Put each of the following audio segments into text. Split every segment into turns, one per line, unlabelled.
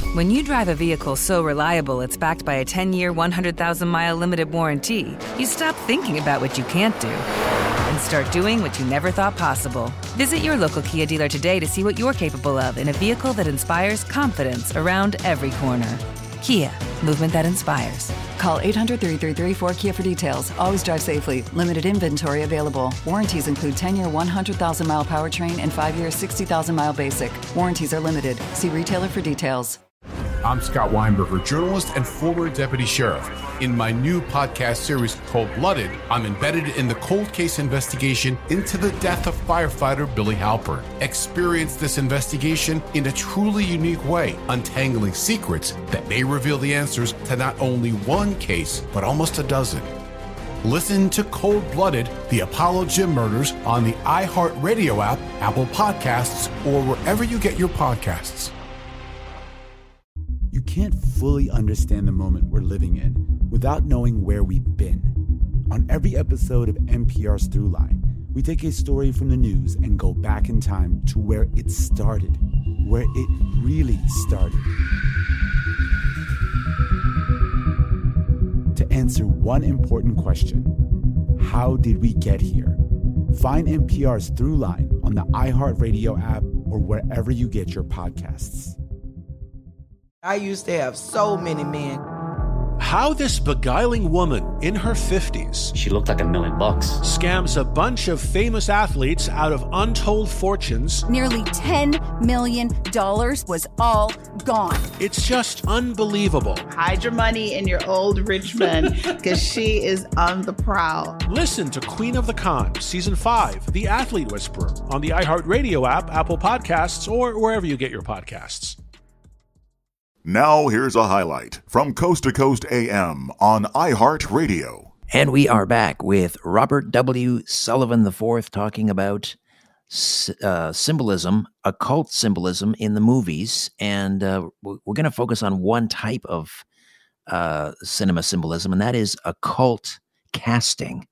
When you drive a vehicle so reliable it's backed by a 10-year, 100,000-mile limited warranty, you stop thinking about what you can't do and start doing what you never thought possible. Visit your local Kia dealer today to see what you're capable of in a vehicle that inspires confidence around every corner. Kia, movement that inspires.
Call 800-333-4KIA for details. Always drive safely. Limited inventory available. Warranties include 10-year 100,000-mile powertrain and 5-year 60,000-mile basic. Warranties are limited. See retailer for details.
I'm Scott Weinberger, journalist and former deputy sheriff. In my new podcast series, Cold-Blooded, I'm embedded in the cold case investigation into the death of firefighter Billy Halpern. Experience this investigation in a truly unique way, untangling secrets that may reveal the answers to not only one case, but almost a dozen. Listen to Cold-Blooded, The Apollo Gym Murders on the iHeartRadio app, Apple Podcasts, or wherever you get your podcasts.
You can't fully understand the moment we're living in without knowing where we've been. On every episode of NPR's Throughline, we take a story from the news and go back in time to where it started, where it really started. To answer one important question: how did we get here? Find NPR's Throughline on the iHeartRadio app or wherever you get your podcasts.
I used to have so many men.
How this beguiling woman in her 50s,
she looked like $1 million,
scams a bunch of famous athletes out of untold fortunes.
Nearly $10 million was all gone.
It's just unbelievable.
Hide your money in your old rich man, because she is on the prowl.
Listen to Queen of the Con, Season 5, The Athlete Whisperer, on the iHeartRadio app, Apple Podcasts, or wherever you get your podcasts.
Now here's a highlight from Coast to Coast AM on iHeartRadio.
And we are back with Robert W. Sullivan IV talking about symbolism, occult symbolism in the movies. And we're going to focus on one type of cinema symbolism, and that is occult casting.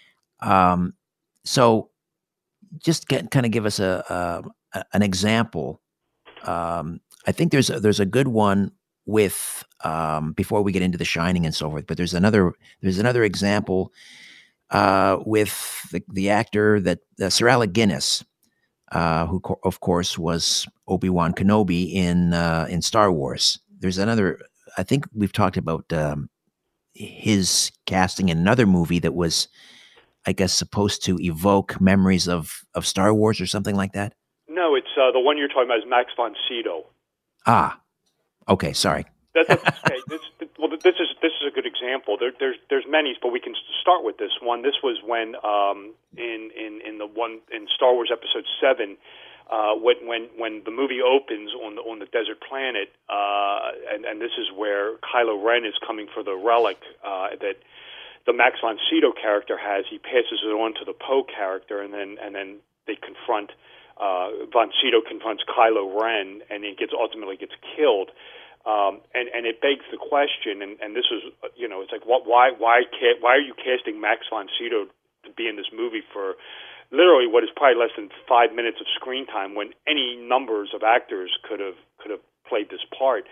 So just kind of give us an example. I think there's a good one with before we get into The Shining and so forth. But there's another example with the actor that Sir Alec Guinness, who of course was Obi-Wan Kenobi in Star Wars. There's another. I think we've talked about his casting in another movie that was, I guess, supposed to evoke memories of Star Wars or something like that.
No, it's the one you're talking about is Max von Sydow.
Ah, okay. Sorry.
That's okay. This is a good example. There's many, but we can start with this one. This was when in the one in Star Wars Episode 7, when the movie opens on the desert planet, and this is where Kylo Ren is coming for the relic that the Max von Sydow character has. He passes it on to the Poe character, and then they confront. Von Sydow confronts Kylo Ren, and he ultimately gets killed. And it begs the question, and this is, it's like, why are you casting Max von Sydow to be in this movie for literally what is probably less than 5 minutes of screen time, when any numbers of actors could have played this part?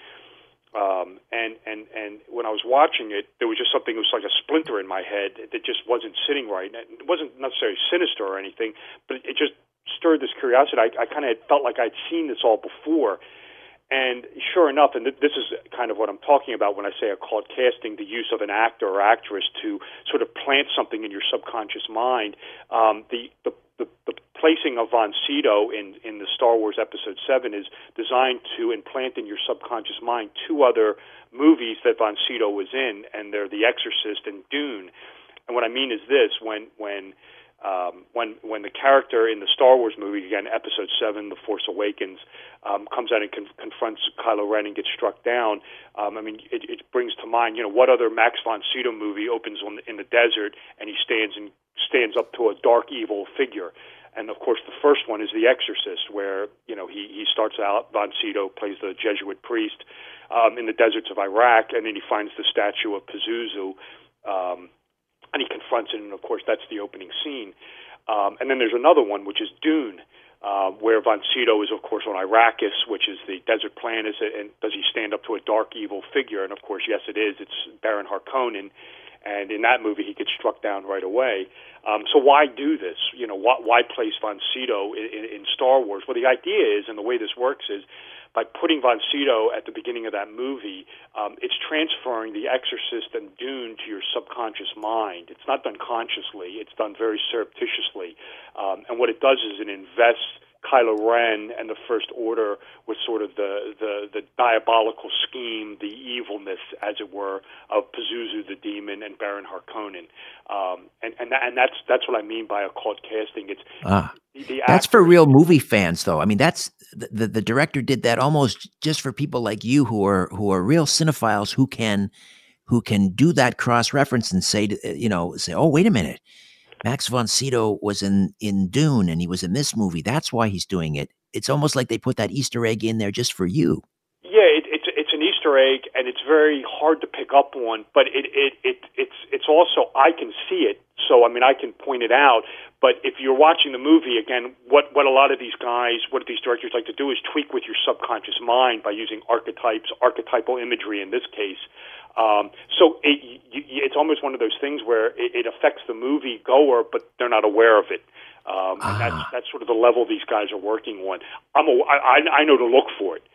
And when I was watching it, there was just something. It was like a splinter in my head that just wasn't sitting right. It wasn't necessarily sinister or anything, but it just stirred this curiosity. I kind of felt like I'd seen this all before. And sure enough, and this is kind of what I'm talking about when I say occult casting, the use of an actor or actress to sort of plant something in your subconscious mind. The placing of Von Sydow in the Star Wars Episode 7 is designed to implant in your subconscious mind two other movies that Von Sydow was in, and they're The Exorcist and Dune. And what I mean is this: when the character in the Star Wars movie, again, Episode 7, The Force Awakens, comes out and confronts Kylo Ren and gets struck down, it brings to mind, what other Max von Sydow movie opens in the desert and he stands up to a dark, evil figure. And, of course, the first one is The Exorcist, where, he starts out, Von Sydow plays the Jesuit priest in the deserts of Iraq, and then he finds the statue of Pazuzu, and he confronts it, and of course that's the opening scene. And then there's another one, which is Dune, where Von Sydow is, of course, on Arrakis, which is the desert planet, and does he stand up to a dark, evil figure? And, of course, yes, it is. It's Baron Harkonnen, and in that movie, he gets struck down right away. So why do this? You know, why place Von Sydow in Star Wars? Well, the idea is, and the way this works is, by putting Von Sydow at the beginning of that movie, it's transferring The Exorcist and Dune to your subconscious mind. It's not done consciously. It's done very surreptitiously. And what it does is it invests Kylo Ren and the First Order with sort of the diabolical scheme, the evilness, as it were, of Pazuzu the demon and Baron Harkonnen. And that's what I mean by occult casting. It's
that's for real movie fans, though. I mean, that's the director did that almost just for people like you who are real cinephiles who can do that cross reference and say, oh, wait a minute. Max von Sydow was in Dune and he was in this movie. That's why he's doing it. It's almost like they put that Easter egg in there just for you.
Yeah, it's an Easter egg, and it's very hard to pick up on. But it's also, I can see it, so I mean I can point it out. But if you're watching the movie again, what a lot of these guys, what these directors like to do is tweak with your subconscious mind by using archetypal imagery in this case. So it's almost one of those things where it affects the movie goer, but they're not aware of it. And that's sort of the level these guys are working on. I know to look for it.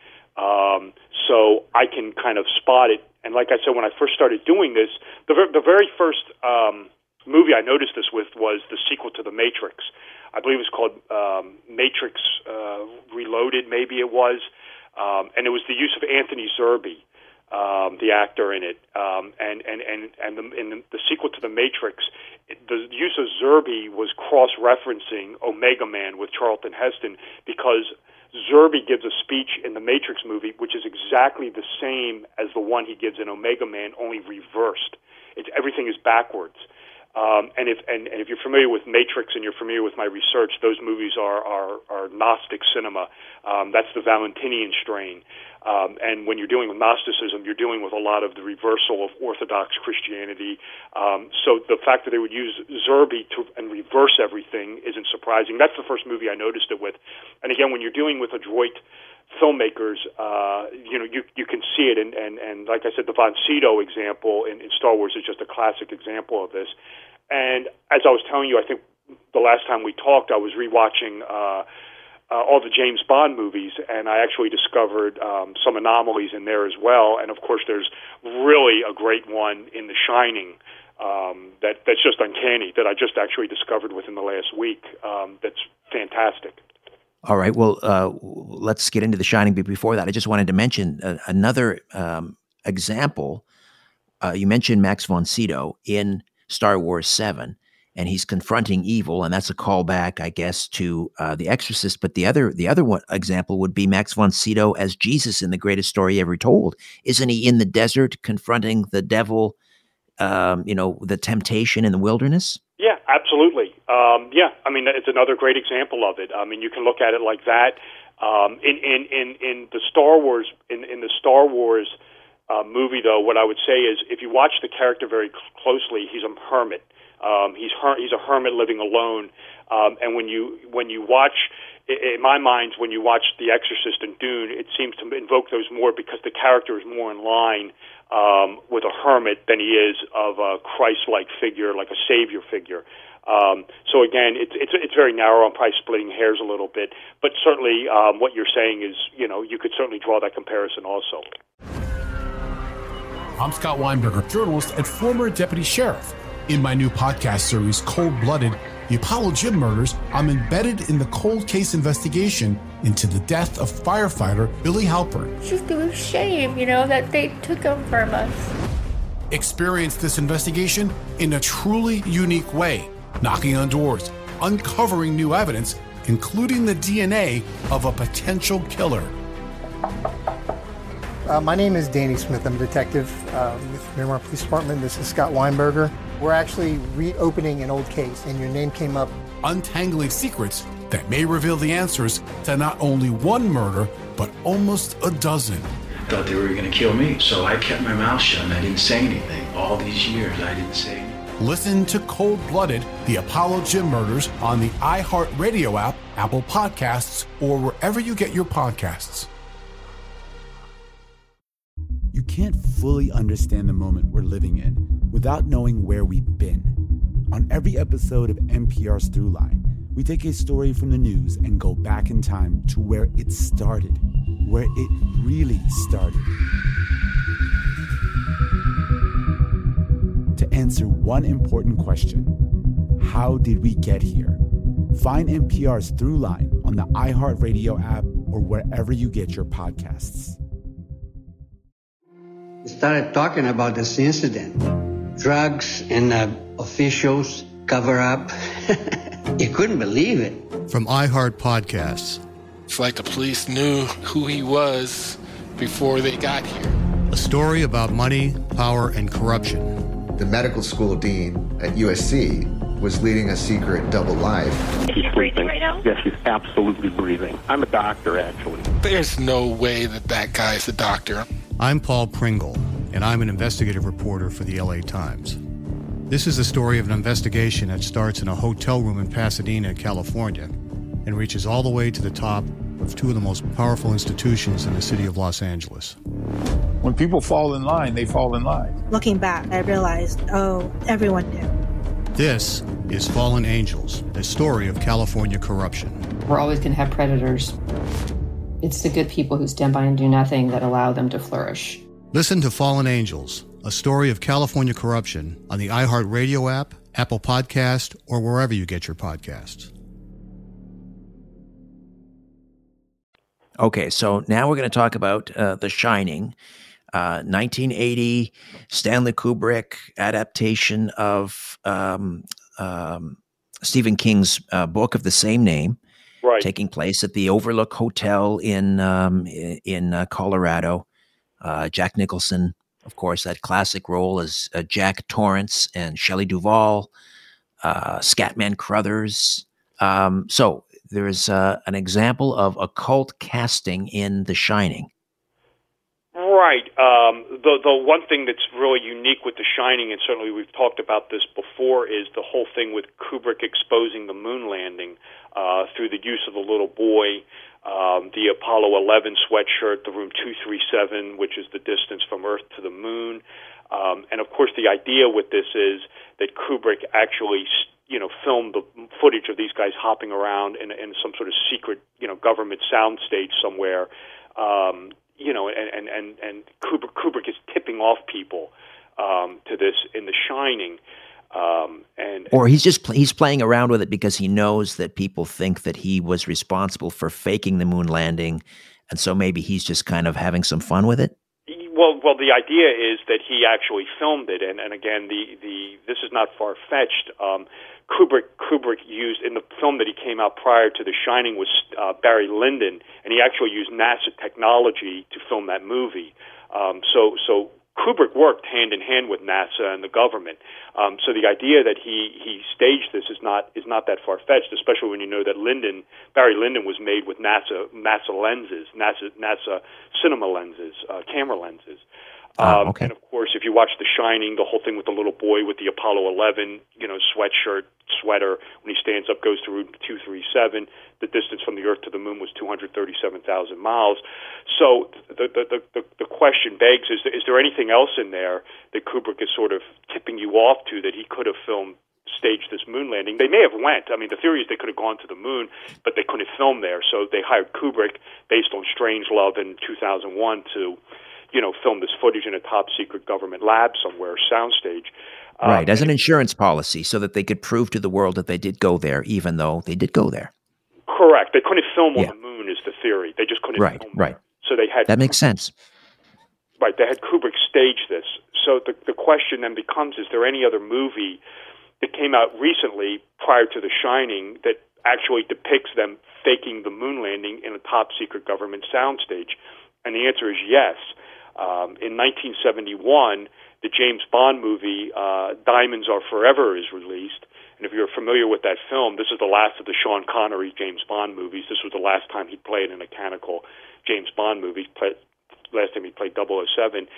So I can kind of spot it. And like I said, when I first started doing this, the very first movie I noticed this with was the sequel to The Matrix. I believe it was called Matrix Reloaded, maybe it was. And it was the use of Anthony Zerbe, the actor in it, and the sequel to The Matrix, the use of Zerbe was cross-referencing Omega Man with Charlton Heston, because Zerbe gives a speech in the Matrix movie which is exactly the same as the one he gives in Omega Man, only reversed. Everything is backwards. And if you're familiar with Matrix and you're familiar with my research, those movies are Gnostic cinema. That's the Valentinian strain. And when you're dealing with Gnosticism, you're dealing with a lot of the reversal of Orthodox Christianity. So the fact that they would use Zerbe and reverse everything isn't surprising. That's the first movie I noticed it with. And again, when you're dealing with adroit filmmakers, you can see it. And like I said, the Von Sydow example in Star Wars is just a classic example of this. And as I was telling you, I think the last time we talked, I was rewatching all the James Bond movies, and I actually discovered some anomalies in there as well. And of course, there's really a great one in The Shining that's just uncanny, that I just actually discovered within the last week. That's fantastic.
All right. Well, let's get into The Shining. But before that, I just wanted to mention another example. You mentioned Max von Sydow in Star Wars 7, and he's confronting evil, and that's a callback, I guess, to The Exorcist. But the other one example would be Max von Sydow as Jesus in The Greatest Story Ever Told. Isn't he in the desert confronting the devil? The temptation in the wilderness?
Yeah, absolutely. I mean, it's another great example of it. I mean, you can look at it like that. In the Star Wars, in the Star Wars movie, though, what I would say is, if you watch the character very closely, he's a hermit. He's a hermit living alone. And when you watch, in my mind, when you watch The Exorcist and Dune, it seems to invoke those more because the character is more in line with a hermit than he is of a Christ-like figure, like a savior figure. So again, it's very narrow. I'm probably splitting hairs a little bit, but certainly what you're saying is, you could certainly draw that comparison also.
I'm Scott Weinberger, journalist and former deputy sheriff. In my new podcast series, Cold Blooded, The Apollo Gym Murders, I'm embedded in the cold case investigation into the death of firefighter Billy Halpern.
It's just a shame, that they took him from us.
Experience this investigation in a truly unique way, knocking on doors, uncovering new evidence, including the DNA of a potential killer.
My name is Danny Smith. I'm a detective with Miramar Police Department. This is Scott Weinberger. We're actually reopening an old case, and your name came up.
Untangling secrets that may reveal the answers to not only one murder, but almost a dozen.
I thought they were going to kill me, so I kept my mouth shut and I didn't say anything. All these years, I didn't say anything.
Listen to Cold Blooded, The Apollo Gym Murders on the iHeartRadio app, Apple Podcasts, or wherever you get your podcasts.
You can't fully understand the moment we're living in without knowing where we've been. On every episode of NPR's Throughline, we take a story from the news and go back in time to where it started, where it really started. To answer one important question: how did we get here? Find NPR's Throughline on the iHeartRadio app or wherever you get your podcasts.
We started talking about this incident. Drugs and officials cover up. You couldn't believe it.
From iHeart Podcasts.
It's like the police knew who he was before they got here.
A story about money, power, and corruption.
The medical school dean at USC was leading a secret double life.
Is she breathing right now?
Yes, she's absolutely breathing. I'm a doctor, actually.
There's no way that guy's a doctor.
I'm Paul Pringle, and I'm an investigative reporter for the LA Times. This is the story of an investigation that starts in a hotel room in Pasadena, California, and reaches all the way to the top of two of the most powerful institutions in the city of Los Angeles.
When people fall in line, they fall in line.
Looking back, I realized, everyone knew.
This is Fallen Angels, a story of California corruption.
We're always going to have predators. It's the good people who stand by and do nothing that allow them to flourish.
Listen to Fallen Angels, a story of California corruption on the iHeartRadio app, Apple Podcast, or wherever you get your podcasts.
Okay, so now we're going to talk about The Shining, 1980 Stanley Kubrick adaptation of Stephen King's book of the same name,
right,
taking place at the Overlook Hotel in Colorado. Jack Nicholson, of course, that classic role as Jack Torrance, and Shelley Duvall, Scatman Crothers. So there's an example of occult casting in The Shining.
Right. The one thing that's really unique with The Shining, and certainly we've talked about this before, is the whole thing with Kubrick exposing the moon landing through the use of the little boy, the Apollo 11 sweatshirt, the room 237, which is the distance from Earth to the moon. And of course, the idea with this is that Kubrick actually filmed the footage of these guys hopping around in some sort of secret, government soundstage somewhere. And Kubrick is tipping off people to this in The Shining.
Or he's playing around with it because he knows that people think that he was responsible for faking the moon landing, and so maybe he's just kind of having some fun with it.
Well, the idea is that he actually filmed it, and again, this is not far fetched. Kubrick used in the film that he came out prior to The Shining was Barry Lyndon, and he actually used NASA technology to film that movie. So Kubrick worked hand in hand with NASA and the government. So the idea that he staged this is not that far fetched, especially when you know that Barry Lyndon was made with NASA lenses, NASA cinema lenses, camera lenses.
Okay.
And of course, if you watch The Shining, the whole thing with the little boy with the Apollo 11, sweater, when he stands up, goes to route 237. The distance from the Earth to the moon was 237,000 miles. So the question begs: is there anything else in there that Kubrick is sort of tipping you off to that he could have staged this moon landing? They may have went. I mean, the theory is they could have gone to the moon, but they couldn't film there. So they hired Kubrick based on Strangelove in 2001 to film this footage in a top-secret government lab somewhere, soundstage.
Right, as an insurance policy, so that they could prove to the world that they did go there, even though they did go there.
Correct. They couldn't film on the moon is the theory. They just couldn't film
Right.
there. So they had
that makes sense.
Right, they had Kubrick stage this. So the question then becomes, is there any other movie that came out recently prior to The Shining that actually depicts them faking the moon landing in a top-secret government soundstage? And the answer is yes. In 1971, the James Bond movie Diamonds Are Forever is released. And if you're familiar with that film, this is the last of the Sean Connery James Bond movies. This was the last time he played in a canonical James Bond movie. Last time he played 007.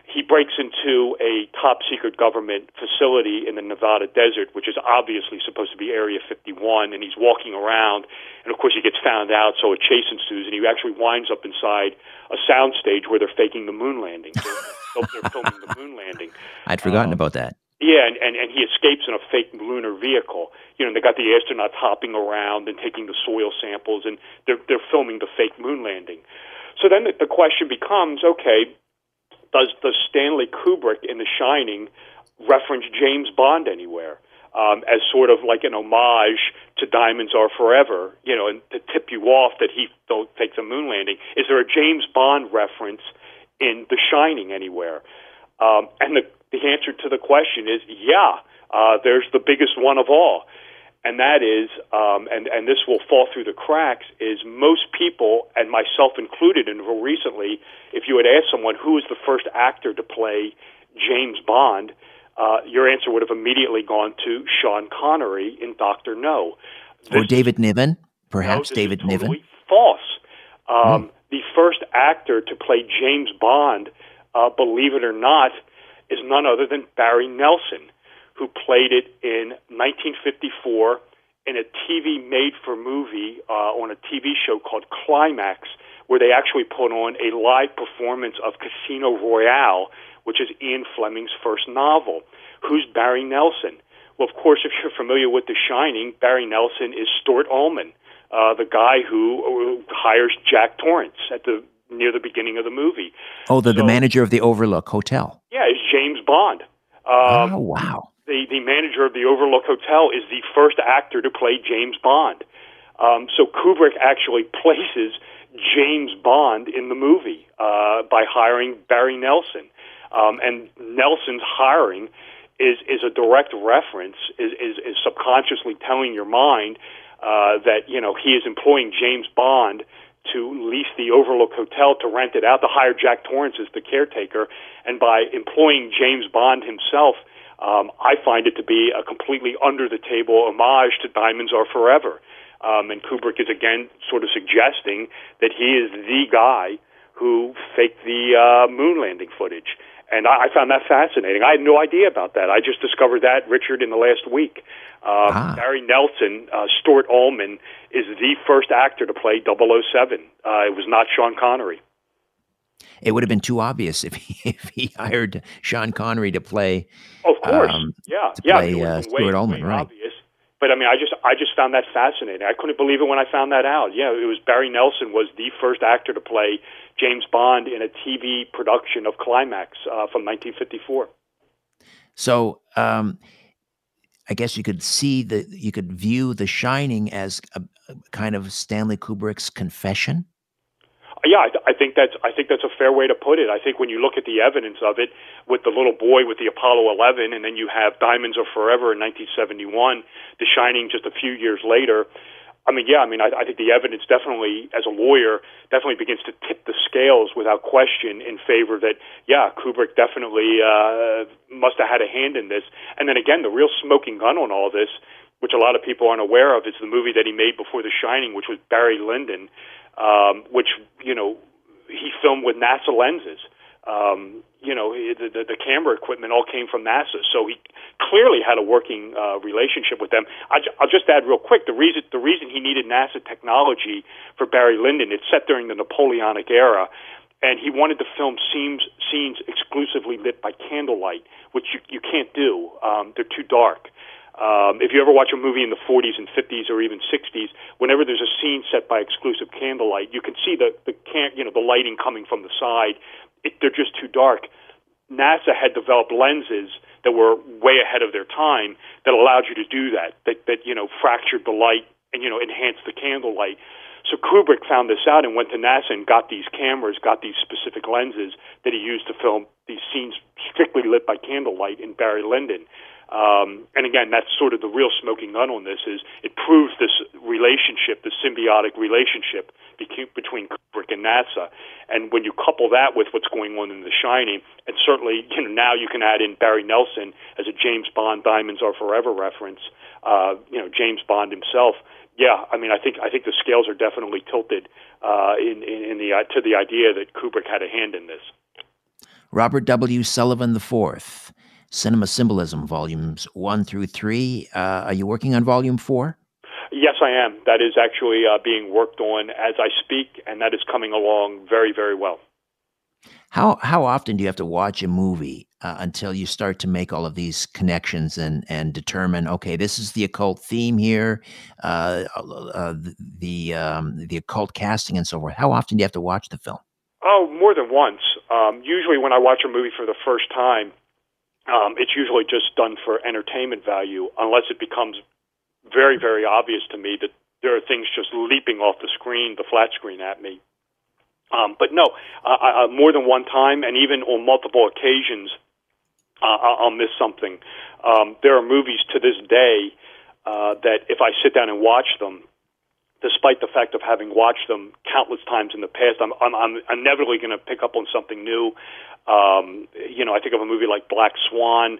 he breaks into a top-secret government facility in the Nevada desert, which is obviously supposed to be Area 51, and he's walking around, and of course he gets found out, so a chase ensues, and he actually winds up inside a soundstage where they're faking the moon landing. They're filming the moon landing.
I'd forgotten about that.
Yeah, and he escapes in a fake lunar vehicle. You know, and they got the astronauts hopping around and taking the soil samples, and they're filming the fake moon landing. So then the question becomes, okay, does Stanley Kubrick in The Shining reference James Bond anywhere as sort of like an homage to Diamonds Are Forever, you know, and to tip you off that he don't take the moon landing? Is there a James Bond reference in The Shining anywhere? And the answer to the question is, yeah, there's the biggest one of all. And that is, and this will fall through the cracks, is most people, and myself included until recently, if you had asked someone who was the first actor to play James Bond, your answer would have immediately gone to Sean Connery in Dr. No.
Or David Niven, perhaps David Niven.
Totally false. The first actor to play James Bond, believe it or not, is none other than Barry Nelson, who played it in 1954 in a TV made-for-movie on a TV show called Climax, where they actually put on a live performance of Casino Royale, which is Ian Fleming's first novel. Who's Barry Nelson? Well, of course, if you're familiar with The Shining, Barry Nelson is Stuart Ullman, the guy who hires Jack Torrance near the beginning of the movie.
Oh, the manager of the Overlook Hotel.
Yeah, it's James Bond.
Oh, wow.
The manager of the Overlook Hotel is the first actor to play James Bond. So Kubrick actually places James Bond in the movie by hiring Barry Nelson. And Nelson's hiring is a direct reference, is subconsciously telling your mind that, you know, he is employing James Bond to lease the Overlook Hotel, to rent it out, to hire Jack Torrance as the caretaker. And by employing James Bond himself, I find it to be a completely under-the-table homage to Diamonds Are Forever. And Kubrick is, again, sort of suggesting that he is the guy who faked the moon landing footage. And I found that fascinating. I had no idea about that. I just discovered that, Richard, in the last week. Barry Nelson, Stuart Ullman, is the first actor to play 007. It was not Sean Connery.
It would have been too obvious if he hired Sean Connery to play.
Of course,
Stuart Ullman, right?
Obvious. But I mean, I just found that fascinating. I couldn't believe it when I found that out. Yeah, it was Barry Nelson was the first actor to play James Bond in a TV production of Climax from 1954.
So, I guess you could view The Shining as a kind of Stanley Kubrick's confession.
Yeah, I think that's a fair way to put it. I think when you look at the evidence of it, with the little boy with the Apollo 11, and then you have Diamonds Are Forever in 1971, The Shining just a few years later. I think the evidence definitely, as a lawyer, definitely begins to tip the scales without question in favor that, yeah, Kubrick definitely must have had a hand in this. And then again, the real smoking gun on all this, which a lot of people aren't aware of, is the movie that he made before The Shining, which was Barry Lyndon, which, you know, he filmed with NASA lenses. The camera equipment all came from NASA, so he clearly had a working relationship with them. I'll just add real quick, the reason he needed NASA technology for Barry Lyndon, it's set during the Napoleonic era, and he wanted to film scenes exclusively lit by candlelight, which you can't do. They're too dark. If you ever watch a movie in the 40s and 50s or even 60s, whenever there's a scene set by exclusive candlelight, you can see the lighting coming from the side. They're just too dark. NASA had developed lenses that were way ahead of their time that allowed you to do that fractured the light and, enhanced the candlelight. So Kubrick found this out and went to NASA and got these cameras, got these specific lenses that he used to film these scenes strictly lit by candlelight in Barry Lyndon. And again, that's sort of the real smoking gun on this, is it proves this relationship, the symbiotic relationship between Kubrick and NASA. And when you couple that with what's going on in The Shining, and certainly, now you can add in Barry Nelson as a James Bond Diamonds Are Forever reference, James Bond himself. Yeah, I think the scales are definitely tilted to the idea that Kubrick had a hand in this.
Robert W. Sullivan IV, Cinema Symbolism, Volumes 1 through 3. Are you working on Volume 4?
Yes, I am. That is actually being worked on as I speak, and that is coming along very, very well.
How often do you have to watch a movie until you start to make all of these connections and determine, okay, this is the occult theme here, the occult casting and so forth? How often do you have to watch the film?
Oh, more than once. Usually when I watch a movie for the first time, it's usually just done for entertainment value, unless it becomes very, very obvious to me that there are things just leaping off the screen, the flat screen at me. But no, more than one time, and even on multiple occasions, I'll miss something. There are movies to this day that if I sit down and watch them, despite the fact of having watched them countless times in the past, I'm inevitably going to pick up on something new. I think of a movie like Black Swan.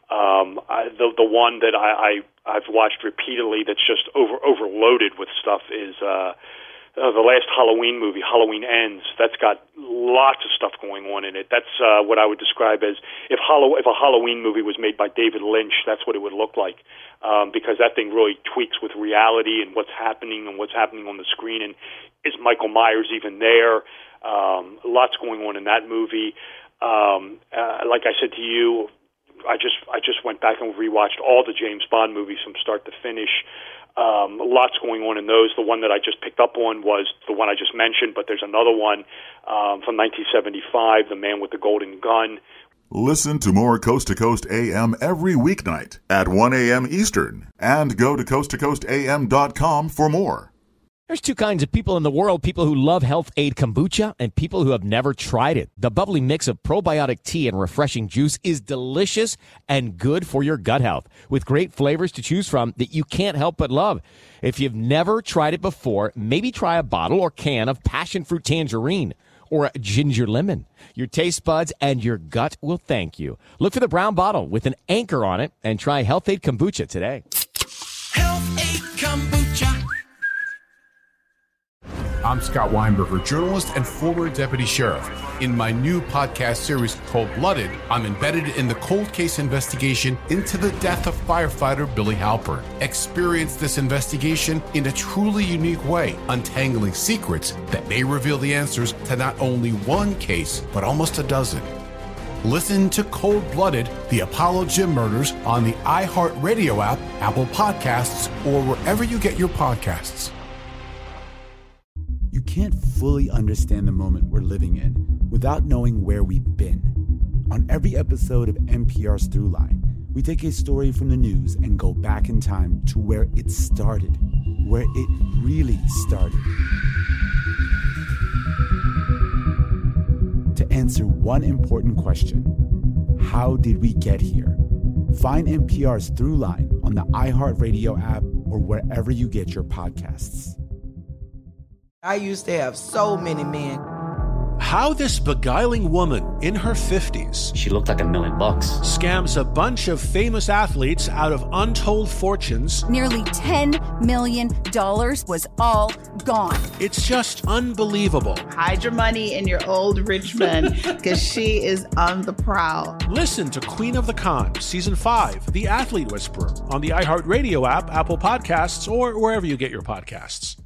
The one that I've watched repeatedly that's just overloaded with stuff is the last Halloween movie, Halloween Ends. That's got lots of stuff going on in it. That's what I would describe as if a Halloween movie was made by David Lynch, that's what it would look like, because that thing really tweaks with reality and what's happening on the screen. And is Michael Myers even there? Lots going on in that movie. Like I said to you, I just went back and rewatched all the James Bond movies from start to finish. Lots going on in those. The one that I just picked up on was the one I just mentioned, but there's another one from 1975, The Man with the Golden Gun.
Listen to more Coast to Coast AM every weeknight at 1 a.m. Eastern, and go to coasttocoastam.com for more.
There's two kinds of people in the world, people who love Health Aid Kombucha and people who have never tried it. The bubbly mix of probiotic tea and refreshing juice is delicious and good for your gut health, with great flavors to choose from that you can't help but love. If you've never tried it before, maybe try a bottle or can of passion fruit tangerine or ginger lemon. Your taste buds and your gut will thank you. Look for the brown bottle with an anchor on it and try Health Aid Kombucha today.
Health Aid Kombucha.
I'm Scott Weinberger, journalist and former deputy sheriff. In my new podcast series, Cold Blooded, I'm embedded in the cold case investigation into the death of firefighter Billy Halpern. Experience this investigation in a truly unique way, untangling secrets that may reveal the answers to not only one case, but almost a dozen. Listen to Cold Blooded, the Apollo Gym Murders on the iHeartRadio app, Apple Podcasts, or wherever you get your podcasts.
You can't fully understand the moment we're living in without knowing where we've been. On every episode of NPR's Throughline, we take a story from the news and go back in time to where it started, where it really started. To answer one important question, how did we get here? Find NPR's Throughline on the iHeartRadio app or wherever you get your podcasts.
I used to have so many men.
How this beguiling woman in her 50s,
she looked like $1 million,
scams a bunch of famous athletes out of untold fortunes.
Nearly $10 million was all gone.
It's just unbelievable.
Hide your money in your old rich man, because she is on the prowl.
Listen to Queen of the Con, Season 5, The Athlete Whisperer, on the iHeartRadio app, Apple Podcasts, or wherever you get your podcasts.